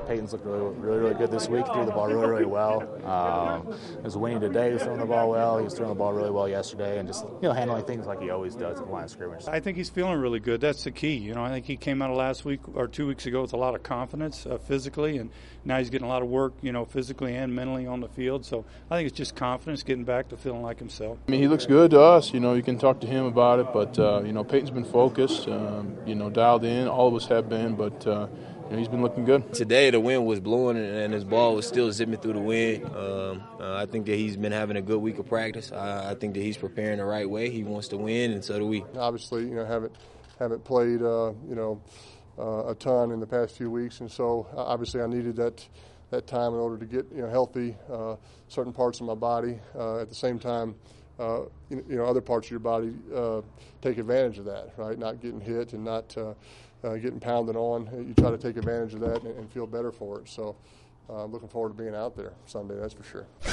Peyton's looked really good this week. Threw the ball really well. He was winning today. He was throwing the ball well. He was throwing the ball really well yesterday, and just handling things like he always does at the line of scrimmage. I think he's feeling really good. That's the key. I think he came out of last week or 2 weeks ago with a lot of confidence physically, and now he's getting a lot of work, physically and mentally on the field. So I think it's just confidence, getting back to feeling like himself. I mean, he looks good to us. You can talk to him about it, but Peyton's been focused, dialed in. All of us have been, but he's been looking good. Today the wind was blowing and his ball was still zipping through the wind. I think that he's been having a good week of practice. I think that he's preparing the right way. He wants to win, and so do we. Obviously, haven't played a ton in the past few weeks, and so obviously I needed that time in order to get healthy. Certain parts of my body. At the same time, other parts of your body take advantage of that, right? Not getting hit and not getting pounded on. You try to take advantage of that and feel better for it. So I'm looking forward to being out there Sunday, that's for sure.